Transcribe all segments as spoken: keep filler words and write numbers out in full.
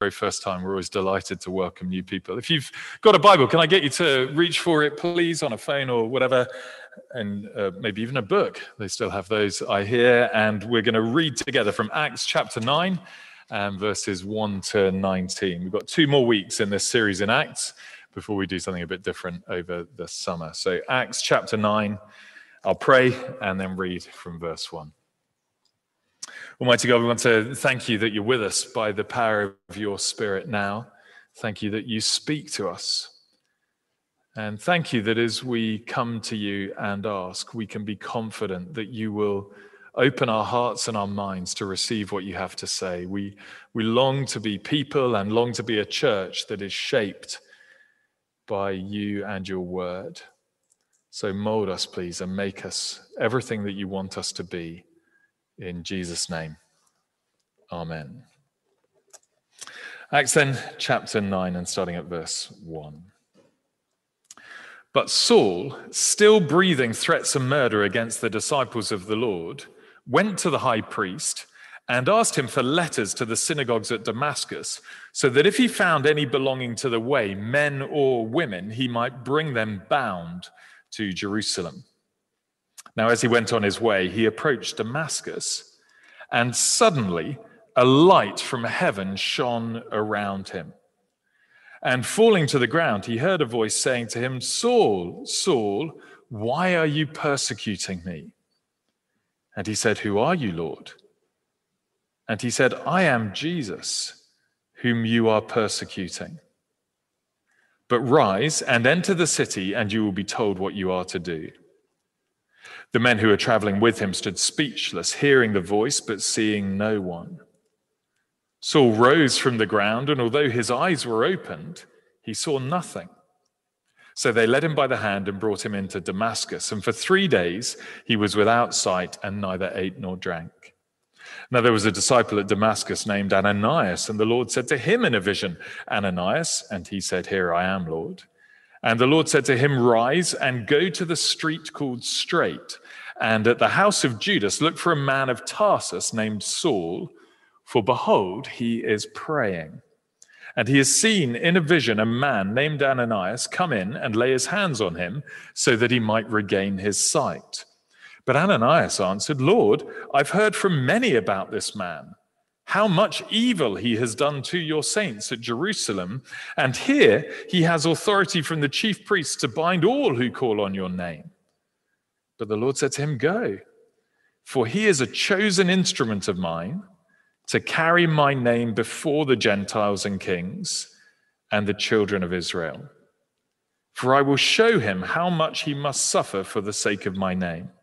very first time, we're always delighted to welcome new people. If you've got a Bible, can I get you to reach for it, please, on a phone or whatever, and uh, maybe even a book. They still have those, I hear, and we're going to read together from Acts chapter nine, and verses one to nineteen. We've got two more weeks in this series in Acts before we do something a bit different over the summer. So Acts chapter nine, I'll pray and then read from verse one. Almighty God, we want to thank you that you're with us by the power of your Spirit now. Thank you that you speak to us. And thank you that as we come to you and ask, we can be confident that you will open our hearts and our minds to receive what you have to say. We, we long to be people and long to be a church that is shaped by you and your word. So mold us, please, and make us everything that you want us to be. In Jesus' name, amen. Acts then, chapter nine, and starting at verse one. But Saul, still breathing threats of murder against the disciples of the Lord, went to the high priest and asked him for letters to the synagogues at Damascus, so that if he found any belonging to the way, men or women, he might bring them bound to Jerusalem. Now, as he went on his way, he approached Damascus, and suddenly a light from heaven shone around him. And falling to the ground, he heard a voice saying to him, "Saul, Saul, why are you persecuting me?" And he said, "Who are you, Lord?" And he said, "I am Jesus, whom you are persecuting. But rise and enter the city, and you will be told what you are to do." The men who were traveling with him stood speechless, hearing the voice, but seeing no one. Saul rose from the ground, and although his eyes were opened, he saw nothing. So they led him by the hand and brought him into Damascus, and for three days he was without sight and neither ate nor drank. Now there was a disciple at Damascus named Ananias, and the Lord said to him in a vision, "Ananias," and he said, "Here I am, Lord." And the Lord said to him, "Rise and go to the street called Straight, and at the house of Judas look for a man of Tarsus named Saul, for behold, he is praying. And he has seen in a vision a man named Ananias come in and lay his hands on him so that he might regain his sight." But Ananias answered, "Lord, I've heard from many about this man, how much evil he has done to your saints at Jerusalem, and here he has authority from the chief priests to bind all who call on your name." But the Lord said to him, "Go, for he is a chosen instrument of mine to carry my name before the Gentiles and kings and the children of Israel. For I will show him how much he must suffer for the sake of my name."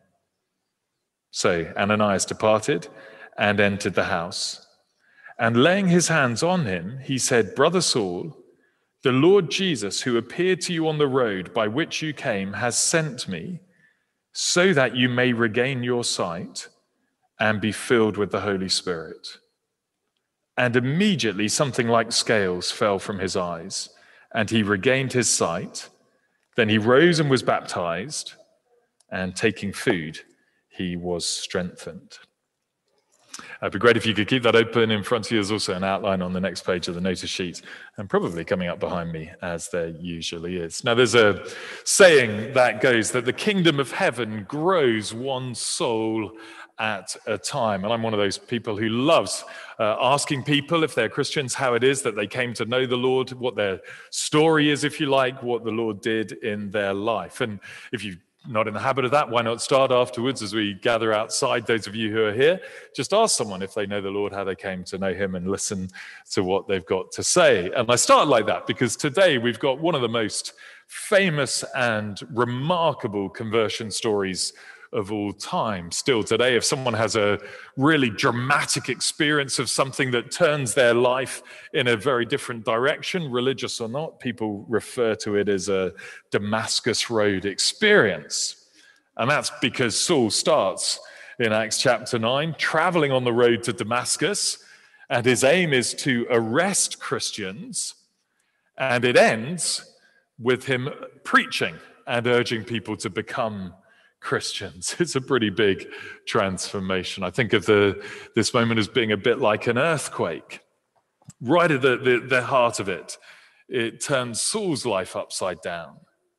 So Ananias departed and entered the house. And laying his hands on him, he said, "Brother Saul, the Lord Jesus, who appeared to you on the road by which you came, has sent me so that you may regain your sight and be filled with the Holy Spirit." And immediately something like scales fell from his eyes, and he regained his sight. Then he rose and was baptized, and taking food, he was strengthened. It'd be great if you could keep that open in front of you. There's also an outline on the next page of the notice sheet, and probably coming up behind me, as there usually is. Now, there's a saying that goes that the kingdom of heaven grows one soul at a time. And I'm one of those people who loves uh, asking people, if they're Christians, how it is that they came to know the Lord, what their story is, if you like, what the Lord did in their life. And if you've not in the habit of that, why not start afterwards as we gather outside, those of you who are here, just ask someone if they know the Lord, how they came to know him, and listen to what they've got to say. And I start like that because today we've got one of the most famous and remarkable conversion stories of all time. Still today, if someone has a really dramatic experience of something that turns their life in a very different direction, religious or not, people refer to it as a Damascus Road experience. And that's because Saul starts in Acts chapter nine, traveling on the road to Damascus, and his aim is to arrest Christians, and it ends with him preaching and urging people to become Christians. It's a pretty big transformation. I think of the this moment as being a bit like an earthquake. Right at the, the, the heart of it, it turned Saul's life upside down.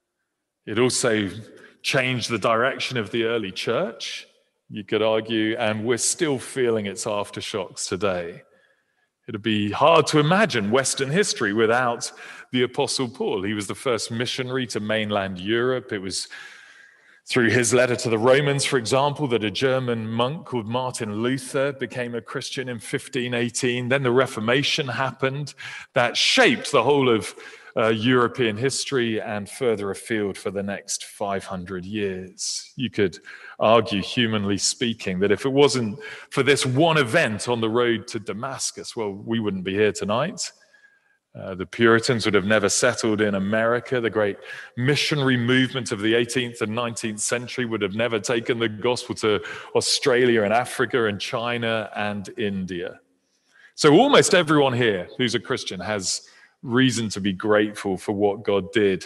It also changed the direction of the early church, you could argue, and we're still feeling its aftershocks today. It'd be hard to imagine Western history without the Apostle Paul. He was the first missionary to mainland Europe. It was through his letter to the Romans, for example, that a German monk called Martin Luther became a Christian in fifteen eighteen. Then the Reformation happened. That shaped the whole of uh, European history and further afield for the next five hundred years. You could argue, humanly speaking, that if it wasn't for this one event on the road to Damascus, well, we wouldn't be here tonight. Uh, the Puritans would have never settled in America. The great missionary movement of the eighteenth and nineteenth century would have never taken the gospel to Australia and Africa and China and India. So almost everyone here who's a Christian has reason to be grateful for what God did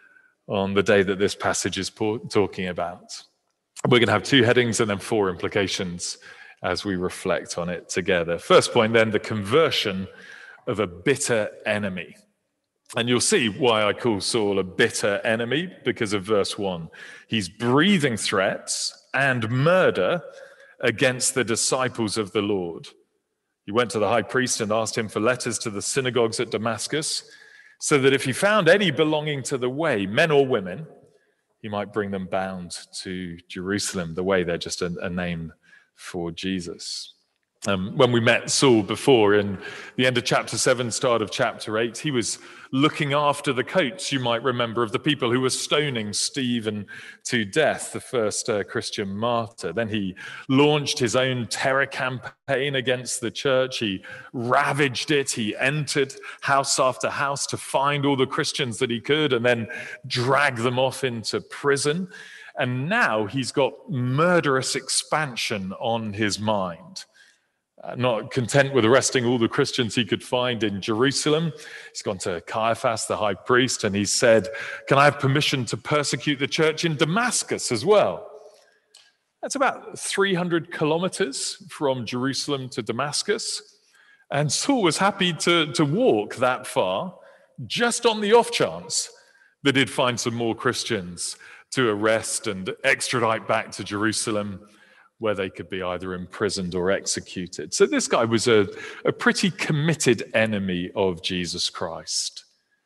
on the day that this passage is talking about. We're going to have two headings and then four implications as we reflect on it together. First point then, the conversion of a bitter enemy. And you'll see why I call Saul a bitter enemy, because of verse one. He's breathing threats and murder against the disciples of the Lord. He went to the high priest and asked him for letters to the synagogues at Damascus, so that if he found any belonging to the way, men or women, he might bring them bound to Jerusalem. The way, they're just a, a name for Jesus. Um, when we met Saul before in the end of chapter seven, start of chapter eight, he was looking after the coats, you might remember, of the people who were stoning Stephen to death, the first uh, Christian martyr. Then he launched his own terror campaign against the church. He ravaged it. He entered house after house to find all the Christians that he could and then drag them off into prison. And now he's got murderous expansion on his mind. Not content with arresting all the Christians he could find in Jerusalem, he's gone to Caiaphas, the high priest, and he said, can I have permission to persecute the church in Damascus as well? That's about three hundred kilometers from Jerusalem to Damascus. And Saul was happy to, to walk that far, just on the off chance that he'd find some more Christians to arrest and extradite back to Jerusalem, where they could be either imprisoned or executed. So this guy was a, a pretty committed enemy of Jesus Christ.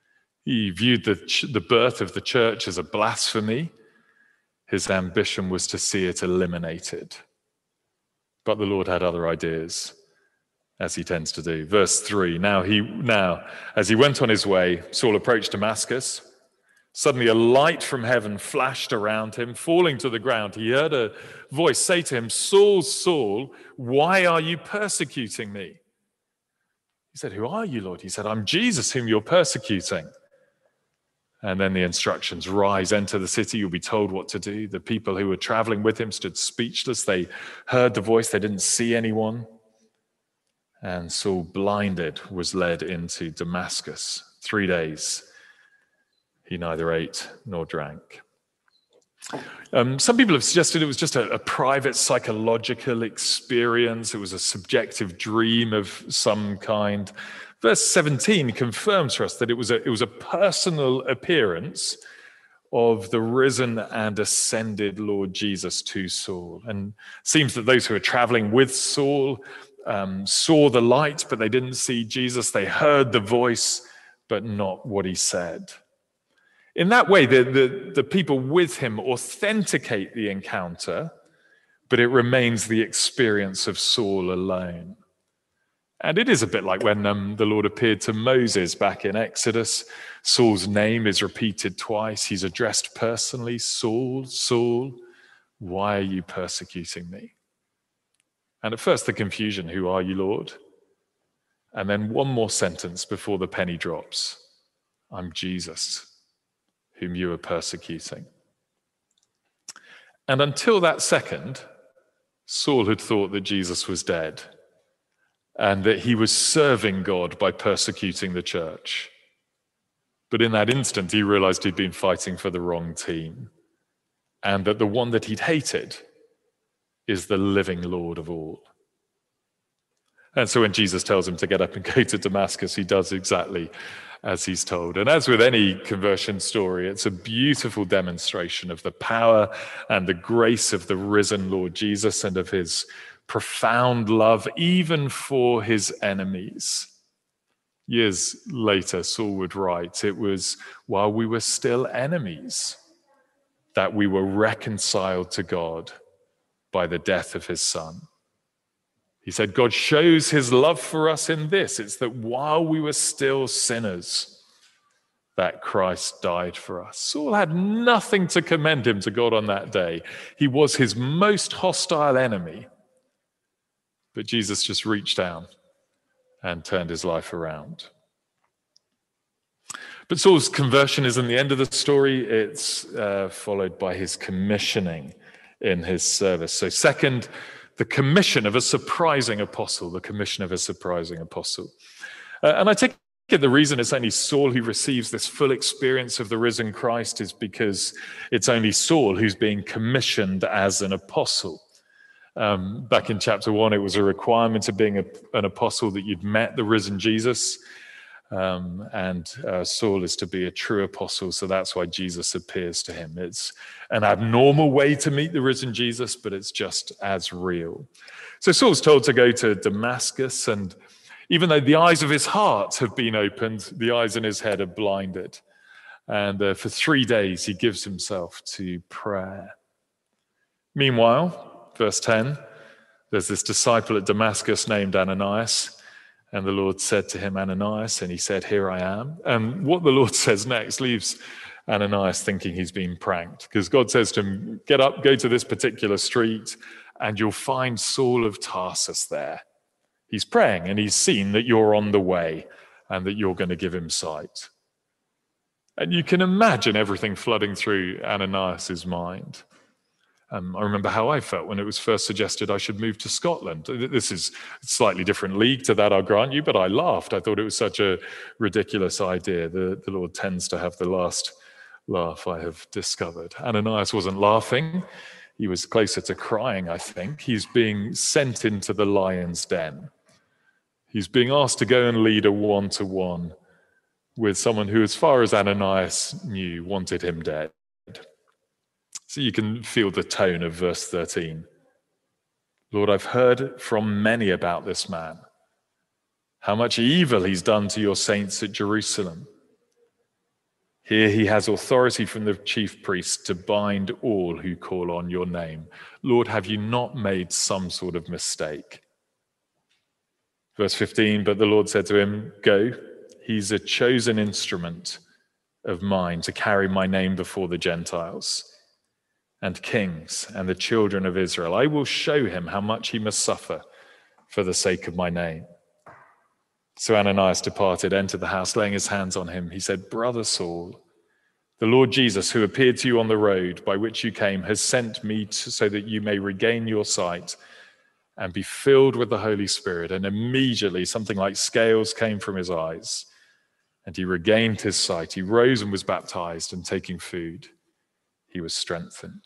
He viewed the, the birth of the church as a blasphemy. His ambition was to see it eliminated. But the Lord had other ideas, as he tends to do. Verse three, now, he, now as he went on his way, Saul approached Damascus. Suddenly a light from heaven flashed around him. Falling to the ground, he heard a voice say to him, Saul, Saul, why are you persecuting me? He said, who are you, Lord? He said, I'm Jesus whom you're persecuting. And then the instructions, rise, enter the city, you'll be told what to do. The people who were traveling with him stood speechless. They heard the voice, they didn't see anyone. And Saul, blinded, was led into Damascus. Three days he neither ate nor drank. Um, some people have suggested it was just a, a private psychological experience. It was a subjective dream of some kind. Verse seventeen confirms for us that it was a, it was a personal appearance of the risen and ascended Lord Jesus to Saul. And it seems that those who were traveling with Saul um, saw the light, but they didn't see Jesus. They heard the voice, but not what he said. In that way, the, the, the people with him authenticate the encounter, but it remains the experience of Saul alone. And it is a bit like when um, the Lord appeared to Moses back in Exodus. Saul's name is repeated twice. He's addressed personally, Saul, Saul, why are you persecuting me? And at first the confusion, who are you, Lord? And then one more sentence before the penny drops. I'm Jesus, whom you are persecuting. And until that second, Saul had thought that Jesus was dead and that he was serving God by persecuting the church. But in that instant, he realized he'd been fighting for the wrong team, and that the one that he'd hated is the living Lord of all. And so when Jesus tells him to get up and go to Damascus, he does exactly as he's told. And as with any conversion story, it's a beautiful demonstration of the power and the grace of the risen Lord Jesus and of his profound love, even for his enemies. Years later, Saul would write, it was while we were still enemies that we were reconciled to God by the death of his son. He said, God shows his love for us in this. It's that while we were still sinners, that Christ died for us. Saul had nothing to commend him to God on that day. He was his most hostile enemy. But Jesus just reached down and turned his life around. But Saul's conversion isn't the end of the story. It's uh, followed by his commissioning in his service. So second, the commission of a surprising apostle, the commission of a surprising apostle. Uh, and I take it the reason it's only Saul who receives this full experience of the risen Christ is because it's only Saul who's being commissioned as an apostle. Um, back in chapter one, it was a requirement of being a, an apostle that you'd met the risen Jesus. Um, and uh, Saul is to be a true apostle, so that's why Jesus appears to him. It's an abnormal way to meet the risen Jesus, but it's just as real. So Saul's told to go to Damascus, and even though the eyes of his heart have been opened, the eyes in his head are blinded. And uh, for three days, he gives himself to prayer. Meanwhile, verse ten, there's this disciple at Damascus named Ananias. And the Lord said to him, Ananias, and he said, here I am. And what the Lord says next leaves Ananias thinking he's been pranked, because God says to him, get up, go to this particular street, and you'll find Saul of Tarsus there. He's praying, and he's seen that you're on the way and that you're going to give him sight. And you can imagine everything flooding through Ananias's mind. Um, I remember how I felt when it was first suggested I should move to Scotland. This is a slightly different league to that, I'll grant you, but I laughed. I thought it was such a ridiculous idea. The, the Lord tends to have the last laugh, I have discovered. Ananias wasn't laughing. He was closer to crying, I think. He's being sent into the lion's den. He's being asked to go and lead a one-to-one with someone who, as far as Ananias knew, wanted him dead. So you can feel the tone of verse thirteen. Lord, I've heard from many about this man, how much evil he's done to your saints at Jerusalem. Here he has authority from the chief priest to bind all who call on your name. Lord, have you not made some sort of mistake? Verse fifteen, but the Lord said to him, go, he's a chosen instrument of mine to carry my name before the Gentiles and kings and the children of Israel. I will show him how much he must suffer for the sake of my name. So Ananias departed, entered the house, laying his hands on him. He said, Brother Saul, the Lord Jesus, who appeared to you on the road by which you came, has sent me to, so that you may regain your sight and be filled with the Holy Spirit. And immediately something like scales came from his eyes, and he regained his sight. He rose and was baptized, and taking food, he was strengthened.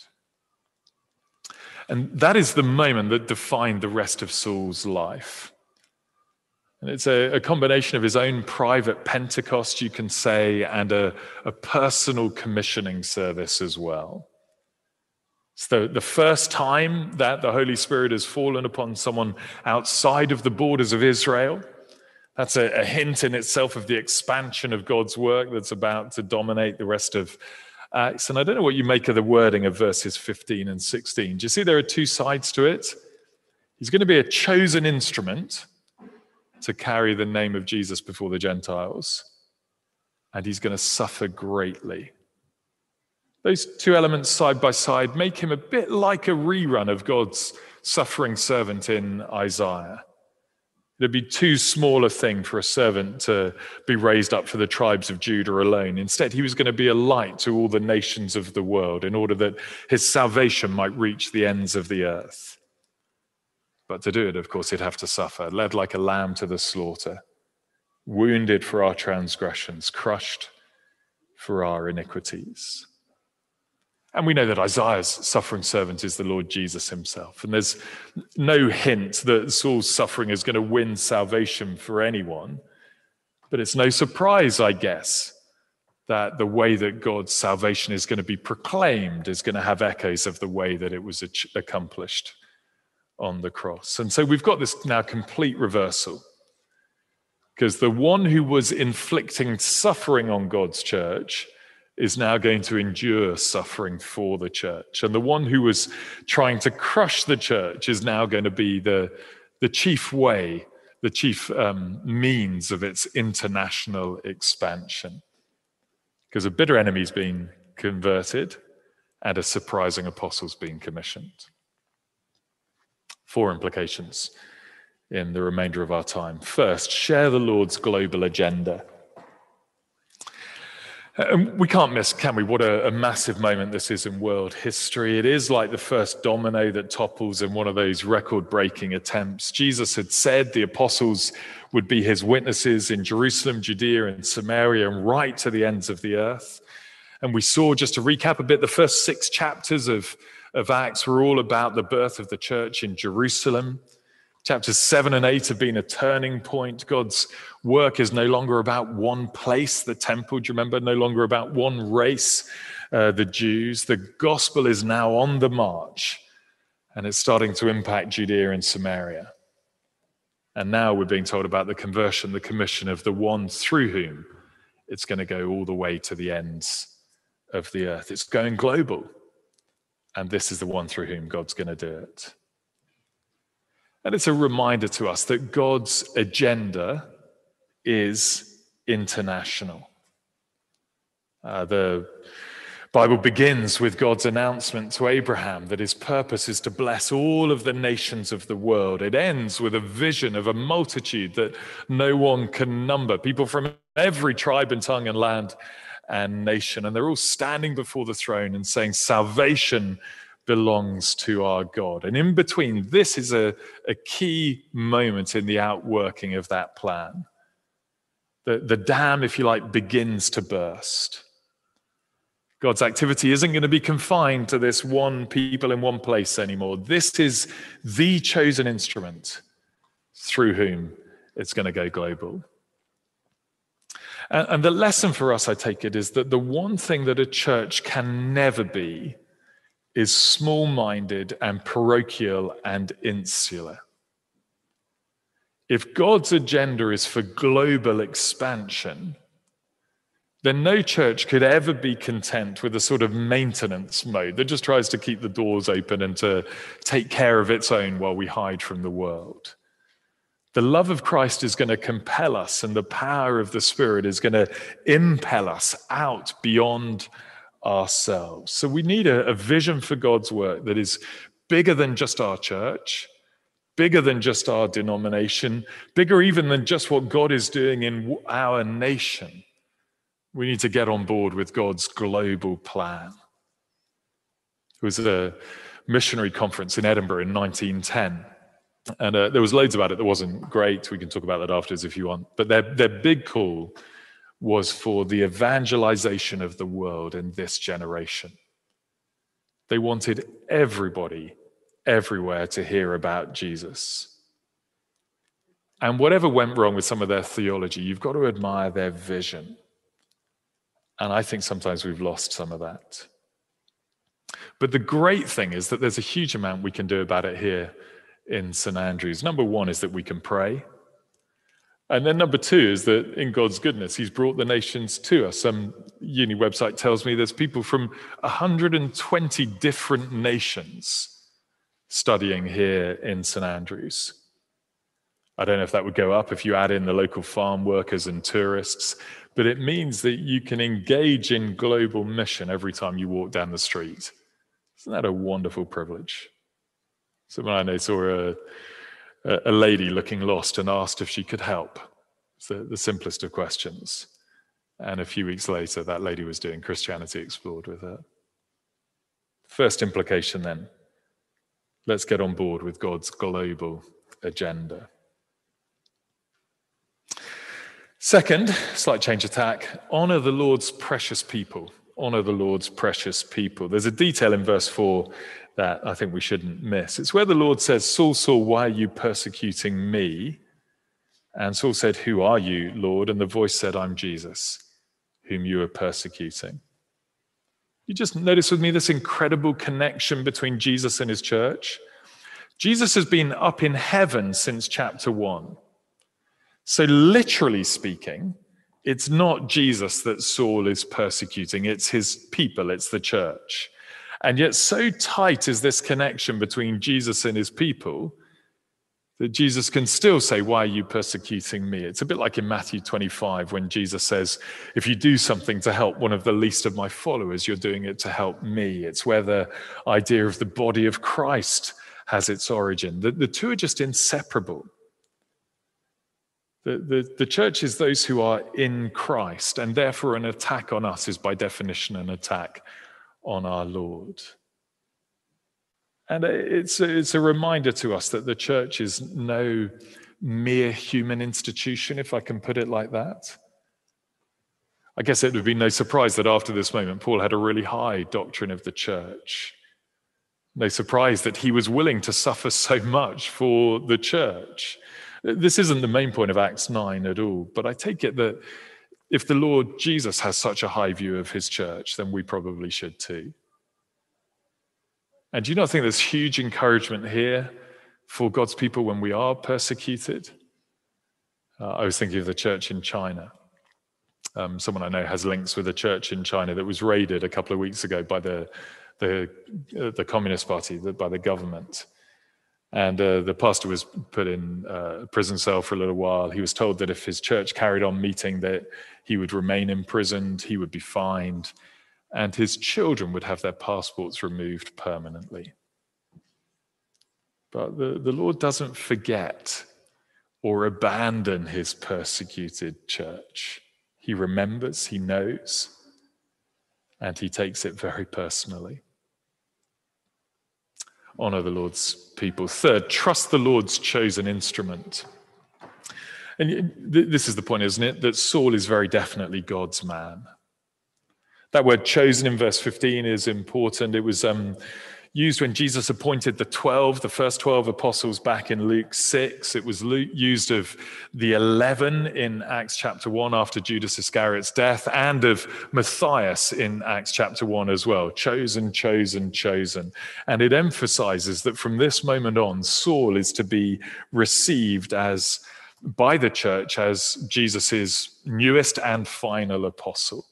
And that is the moment that defined the rest of Saul's life. And it's a, a combination of his own private Pentecost, you can say, and a, a personal commissioning service as well. It's the, the first time that the Holy Spirit has fallen upon someone outside of the borders of Israel. That's a, a hint in itself of the expansion of God's work that's about to dominate the rest of Acts. And I don't know what you make of the wording of verses fifteen and sixteen. Do you see there are two sides to it? He's going to be a chosen instrument to carry the name of Jesus before the Gentiles, and he's going to suffer greatly. Those two elements side by side make him a bit like a rerun of God's suffering servant in Isaiah. It'd be too small a thing for a servant to be raised up for the tribes of Judah alone. Instead, he was going to be a light to all the nations of the world in order that his salvation might reach the ends of the earth. But to do it, of course, he'd have to suffer, led like a lamb to the slaughter, wounded for our transgressions, crushed for our iniquities. And we know that Isaiah's suffering servant is the Lord Jesus himself. And there's no hint that Saul's suffering is going to win salvation for anyone. But it's no surprise, I guess, that the way that God's salvation is going to be proclaimed is going to have echoes of the way that it was accomplished on the cross. And so we've got this now complete reversal. Because the one who was inflicting suffering on God's church is now going to endure suffering for the church. And the one who was trying to crush the church is now going to be the, the chief way, the chief um, means of its international expansion. Because a bitter enemy's been converted and a surprising apostle's been commissioned. Four implications in the remainder of our time. First, share the Lord's global agenda. And we can't miss, can we, what a, a massive moment this is in world history. It is like the first domino that topples in one of those record-breaking attempts. Jesus had said the apostles would be his witnesses in Jerusalem, Judea, and Samaria, and right to the ends of the earth. And we saw, just to recap a bit, the first six chapters of, of Acts were all about the birth of the church in Jerusalem. Chapters seven and eight have been a turning point. God's work is no longer about one place, the temple, do you remember? No longer about one race, uh, the Jews. The gospel is now on the march, and it's starting to impact Judea and Samaria. And now we're being told about the conversion, the commission of the one through whom it's going to go all the way to the ends of the earth. It's going global, and this is the one through whom God's going to do it. And it's a reminder to us that God's agenda is international. Uh, the Bible begins with God's announcement to Abraham that his purpose is to bless all of the nations of the world. It ends with a vision of a multitude that no one can number, people from every tribe and tongue and land and nation. And they're all standing before the throne and saying, salvation belongs to our God. And in between, this is a, a key moment in the outworking of that plan. The, the dam, if you like, begins to burst. God's activity isn't going to be confined to this one people in one place anymore. This is the chosen instrument through whom it's going to go global. And, and the lesson for us, I take it, is that the one thing that a church can never be is small-minded and parochial and insular. If God's agenda is for global expansion, then no church could ever be content with a sort of maintenance mode that just tries to keep the doors open and to take care of its own while we hide from the world. The love of Christ is going to compel us, and the power of the Spirit is going to impel us out beyond ourselves. So we need a, a vision for God's work that is bigger than just our church, bigger than just our denomination, bigger even than just what God is doing in our nation. We need to get on board with God's global plan. It was a missionary conference in Edinburgh in nineteen ten. And uh, there was loads about it that wasn't great. We can talk about that afterwards if you want. But their, their big call was for the evangelization of the world in this generation. They wanted everybody, everywhere to hear about Jesus. And whatever went wrong with some of their theology, you've got to admire their vision. And I think sometimes we've lost some of that. But the great thing is that there's a huge amount we can do about it here in Saint Andrews. Number one is that we can pray. And then number two is that in God's goodness, he's brought the nations to us. Some uni website tells me there's people from one hundred twenty different nations studying here in Saint Andrews. I don't know if that would go up if you add in the local farm workers and tourists, but it means that you can engage in global mission every time you walk down the street. Isn't that a wonderful privilege? Someone I know saw a, a lady looking lost and asked if she could help. It's the, the simplest of questions. And a few weeks later, that lady was doing Christianity Explored with her. First implication then, let's get on board with God's global agenda. Second, slight change of tack, honor the Lord's precious people honor the Lord's precious people. There's a detail in verse four that I think we shouldn't miss. It's where the Lord says, Saul, Saul, why are you persecuting me? And Saul said, who are you, Lord? And the voice said, I'm Jesus, whom you are persecuting. You just notice with me this incredible connection between Jesus and his church. Jesus has been up in heaven since chapter one. So literally speaking, it's not Jesus that Saul is persecuting, it's his people, it's the church. And yet so tight is this connection between Jesus and his people that Jesus can still say, why are you persecuting me? It's a bit like in Matthew twenty-five when Jesus says, if you do something to help one of the least of my followers, you're doing it to help me. It's where the idea of the body of Christ has its origin. The, the two are just inseparable. The, the, the church is those who are in Christ, and therefore an attack on us is by definition an attack on our Lord. And it's a, it's a reminder to us that the church is no mere human institution, if I can put it like that. I guess it would be no surprise that after this moment, Paul had a really high doctrine of the church. No surprise that he was willing to suffer so much for the church. This isn't the main point of Acts nine at all, but I take it that if the Lord Jesus has such a high view of his church, then we probably should too. And do you not think there's huge encouragement here for God's people when we are persecuted? Uh, I was thinking of the church in China. Um, someone I know has links with a church in China that was raided a couple of weeks ago by the the, uh, the Communist Party, the, by the government. And uh, the pastor was put in uh, a prison cell for a little while. He was told that if his church carried on meeting, that he would remain imprisoned, he would be fined, and his children would have their passports removed permanently. But the, the Lord doesn't forget or abandon his persecuted church. He remembers, he knows, and he takes it very personally. Honor the Lord's people. Third, trust the Lord's chosen instrument. And this is the point, isn't it? That Saul is very definitely God's man. That word chosen in verse fifteen is important. It was um, used when Jesus appointed the twelve, the first twelve apostles back in Luke six. It was used of the eleven in Acts chapter one after Judas Iscariot's death, and of Matthias in Acts chapter one as well. Chosen, chosen, chosen. And it emphasizes that from this moment on, Saul is to be received as by the church as Jesus's newest and final apostle.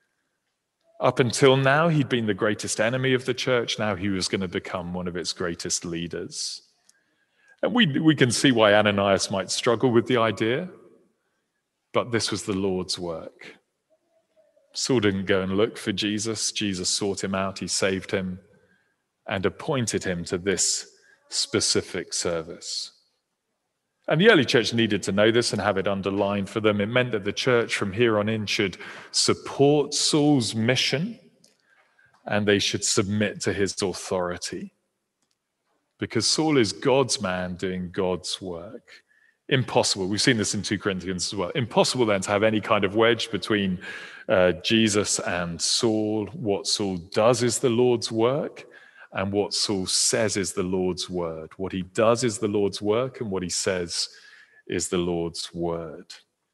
Up until now, he'd been the greatest enemy of the church. Now he was going to become one of its greatest leaders. And we, we can see why Ananias might struggle with the idea, but this was the Lord's work. Saul didn't go and look for Jesus. Jesus sought him out, he saved him, and appointed him to this specific service. And the early church needed to know this and have it underlined for them. It meant that the church from here on in should support Saul's mission, and they should submit to his authority. Because Saul is God's man doing God's work. Impossible. We've seen this in Second Corinthians as well. Impossible then to have any kind of wedge between uh, Jesus and Saul. What Saul does is the Lord's work, and what Saul says is the Lord's word. What he does is the Lord's work, and what he says is the Lord's word.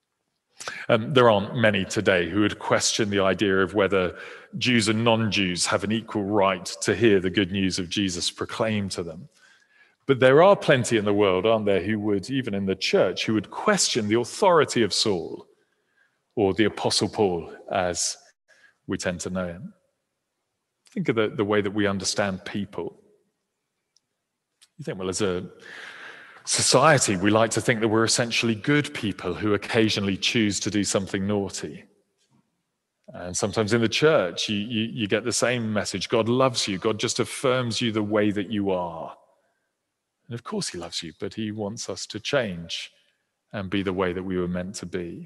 Um, there aren't many today who would question the idea of whether Jews and non-Jews have an equal right to hear the good news of Jesus proclaimed to them. But there are plenty in the world, aren't there, who would, even in the church, who would question the authority of Saul, or the Apostle Paul, as we tend to know him. Think of the, the way that we understand people. You think, well, as a society, we like to think that we're essentially good people who occasionally choose to do something naughty. And sometimes in the church, you, you, you get the same message. God loves you. God just affirms you the way that you are. And of course he loves you, but he wants us to change and be the way that we were meant to be.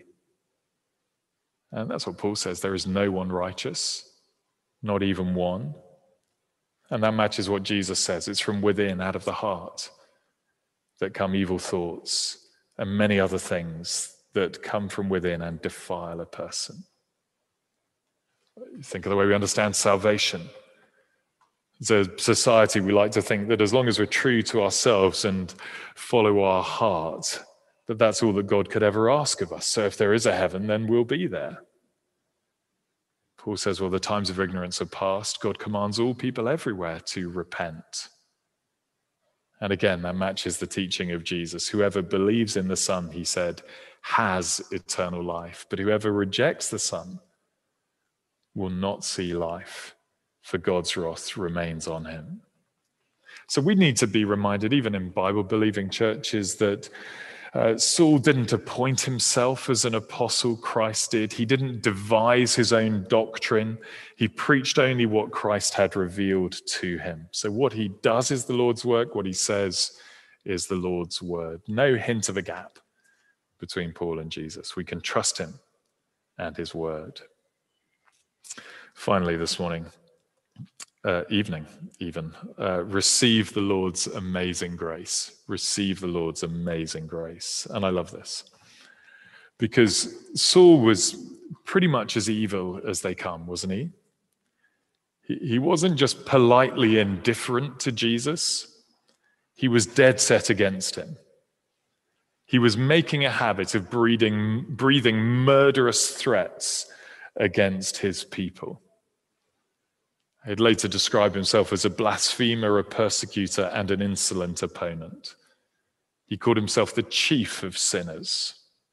And that's what Paul says. There is no one righteous, not even one. And that matches what Jesus says. It's from within, out of the heart, that come evil thoughts and many other things that come from within and defile a person. Think of the way we understand salvation. As a society, we like to think that as long as we're true to ourselves and follow our heart, that that's all that God could ever ask of us. So if there is a heaven, then we'll be there. Paul says, well, the times of ignorance are past. God commands all people everywhere to repent. And again, that matches the teaching of Jesus. Whoever believes in the Son, he said, has eternal life. But whoever rejects the Son will not see life, for God's wrath remains on him. So we need to be reminded, even in Bible-believing churches, that uh, Saul didn't appoint himself as an apostle, Christ did. He didn't devise his own doctrine. He preached only what Christ had revealed to him. So what he does is the Lord's work. What he says is the Lord's word. No hint of a gap between Paul and Jesus. We can trust him and his word. Finally, this morning, Uh, evening even, uh, receive the Lord's amazing grace. Receive the Lord's amazing grace. And I love this. Because Saul was pretty much as evil as they come, wasn't he? He, he wasn't just politely indifferent to Jesus. He was dead set against him. He was making a habit of breathing, breathing murderous threats against his people. He'd later describe himself as a blasphemer, a persecutor, and an insolent opponent. He called himself the chief of sinners.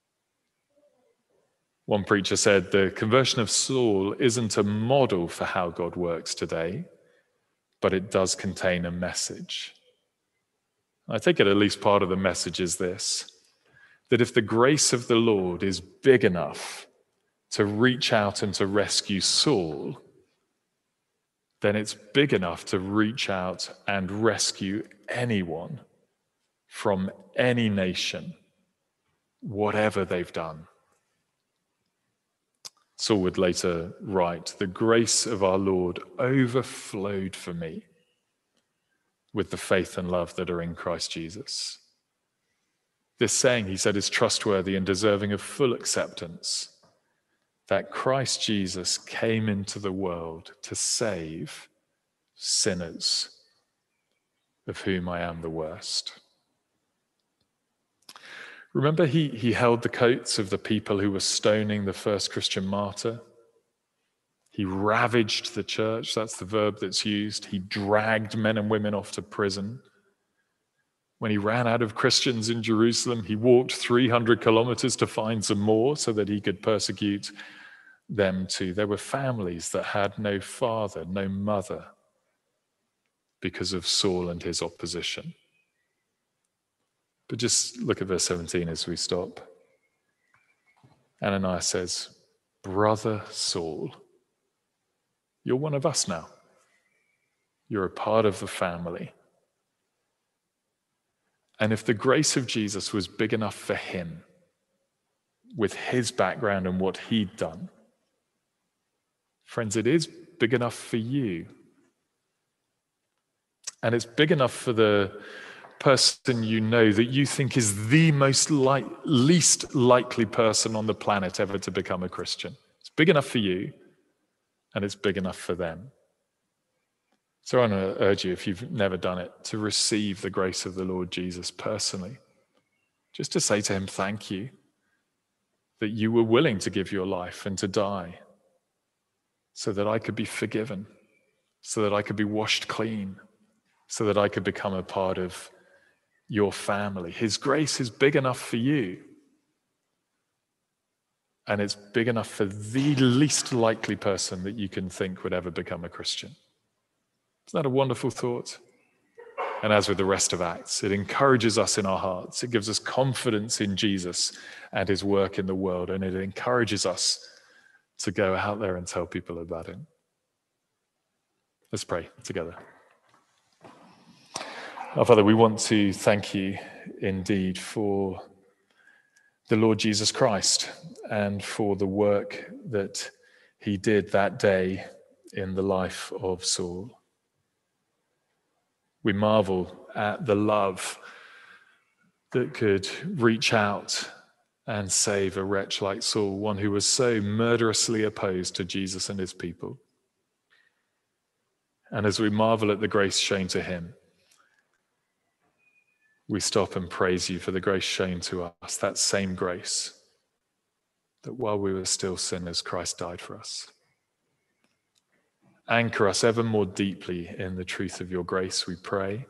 One preacher said, the conversion of Saul isn't a model for how God works today, but it does contain a message. I think at least part of the message is this, that if the grace of the Lord is big enough to reach out and to rescue Saul, then it's big enough to reach out and rescue anyone from any nation, whatever they've done. Saul would later write, the grace of our Lord overflowed for me with the faith and love that are in Christ Jesus. This saying, he said, is trustworthy and deserving of full acceptance, that Christ Jesus came into the world to save sinners, of whom I am the worst. Remember, he, he held the coats of the people who were stoning the first Christian martyr. He ravaged the church, that's the verb that's used. He dragged men and women off to prison. When he ran out of Christians in Jerusalem, he walked three hundred kilometers to find some more so that he could persecute them too. There were families that had no father, no mother, because of Saul and his opposition. But just look at verse seventeen as we stop. Ananias says, Brother Saul, you're one of us now. You're a part of the family. And if the grace of Jesus was big enough for him, with his background and what he'd done, friends, it is big enough for you. And it's big enough for the person you know that you think is the most li- least likely person on the planet ever to become a Christian. It's big enough for you, and it's big enough for them. So I want to urge you, if you've never done it, to receive the grace of the Lord Jesus personally. Just to say to him, thank you, that you were willing to give your life and to die so that I could be forgiven, so that I could be washed clean, so that I could become a part of your family. His grace is big enough for you. And it's big enough for the least likely person that you can think would ever become a Christian. Isn't that a wonderful thought? And as with the rest of Acts, it encourages us in our hearts. It gives us confidence in Jesus and his work in the world. And it encourages us to go out there and tell people about him. Let's pray together. Our Father, we want to thank you indeed for the Lord Jesus Christ and for the work that he did that day in the life of Saul. We marvel at the love that could reach out and save a wretch like Saul, one who was so murderously opposed to Jesus and his people. And as we marvel at the grace shown to him, we stop and praise you for the grace shown to us, that same grace, that while we were still sinners, Christ died for us. Anchor us ever more deeply in the truth of your grace, we pray.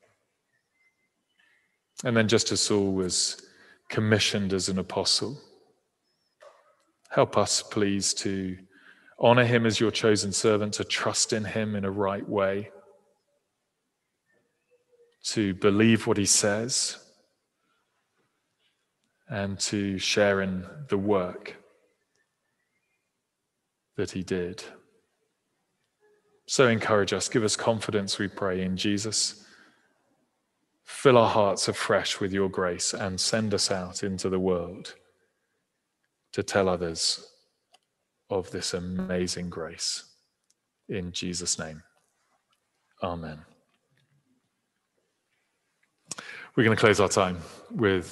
And then just as Saul was commissioned as an apostle, help us, please, to honor him as your chosen servant, to trust in him in a right way, to believe what he says, and to share in the work that he did. So encourage us, give us confidence, we pray, in Jesus. Fill our hearts afresh with your grace and send us out into the world to tell others of this amazing grace. In Jesus' name, amen. We're going to close our time with